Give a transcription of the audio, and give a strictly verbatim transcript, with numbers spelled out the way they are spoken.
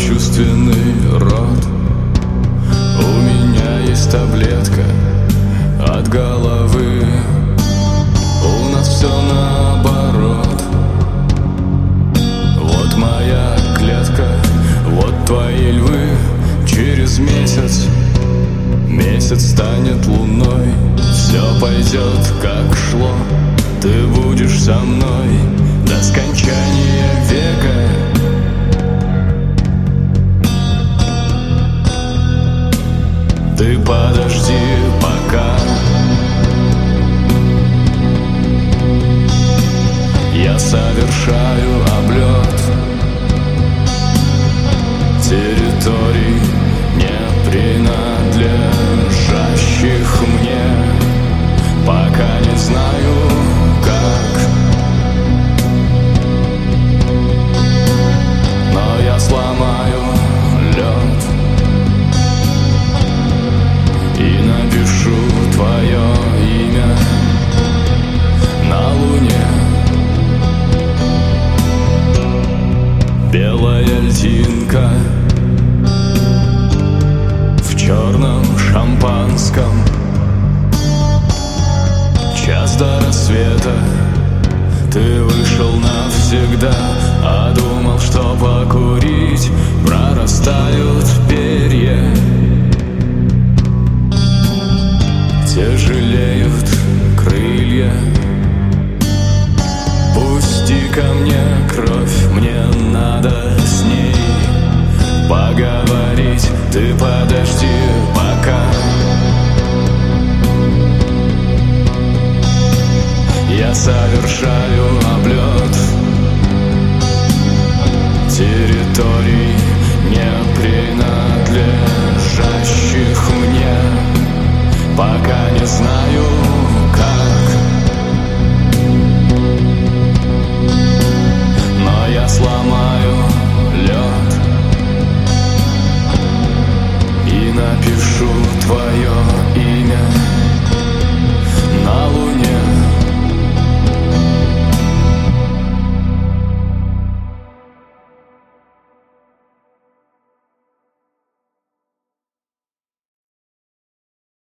чувственный рот. У меня есть таблетка от головы. У нас все наоборот. Вот моя клетка, вот твои львы. Через месяц, месяц станет луной. Все пойдет как шло. Ты будешь со мной до скончания века. Ты подожди пока. Я совершаю облет территорий, не принадлежащих мне. Пока не знаю как, но я сломаю лед и напишу твое имя на луне. Белая льдинка в черном шампанском. Час до рассвета. Ты вышел навсегда, а думал, что покурить прорастают перья. Тяжелеют крылья. Пусти ко мне кровь, мне надо с ней поговорить. Ты подожди пока. Я совершаю облет территорий, не принадлежащих мне. Пока не знаю как, но я сломаю лед и напишу твое